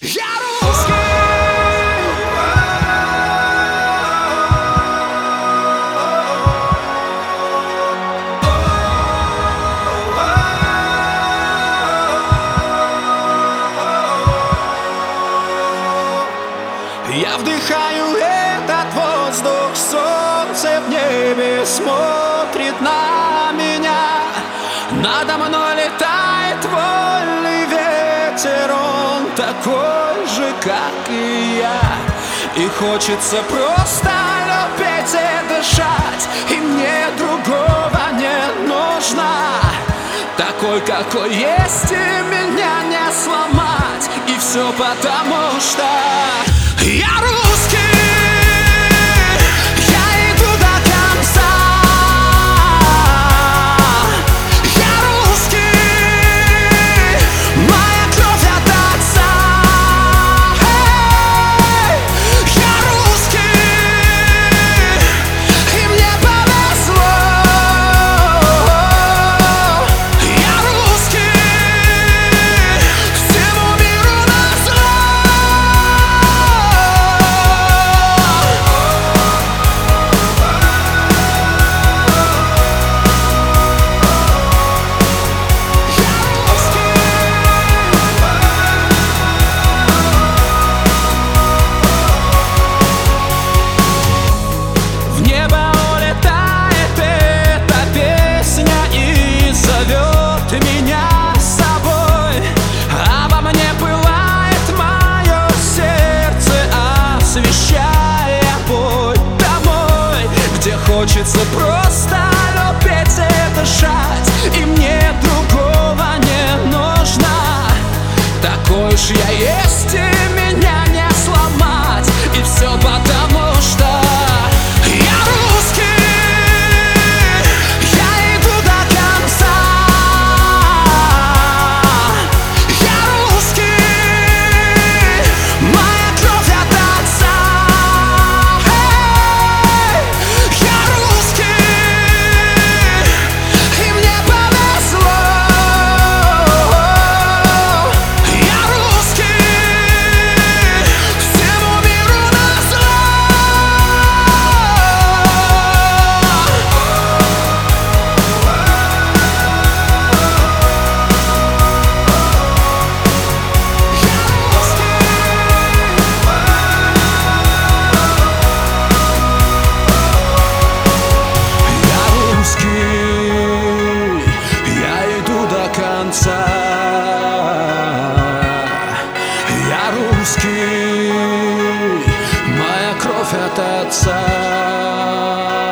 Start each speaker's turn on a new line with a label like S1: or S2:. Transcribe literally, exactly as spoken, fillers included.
S1: Я русский. Я вдыхаю этот воздух, солнце в небе смотрит на меня. Надо мной летает вольный ветер, он такой же, как и я. И хочется просто любить и дышать, и мне другого не нужно. Такой, какой есть, и меня не сломать. И все потому, что я русский. Я иду до конца. Я русский. Моя кровь от отца. Я русский. И мне повезло. Я русский. Всему миру назло. В небо улетает эта песня и зовет меня с собой. Обо мне пылает мое сердце, освещая путь домой, где хочется просто любить и дышать, и мне другого не нужно. Такой уж я есть, и меня не сломать. И все потому, что я русский. Я иду до конца. Я русский. Моя кровь от отца. Я русский. И мне повезло. Я русский. Всему миру назло. Я русский, я иду до конца. Я русский, моя кровь от отца.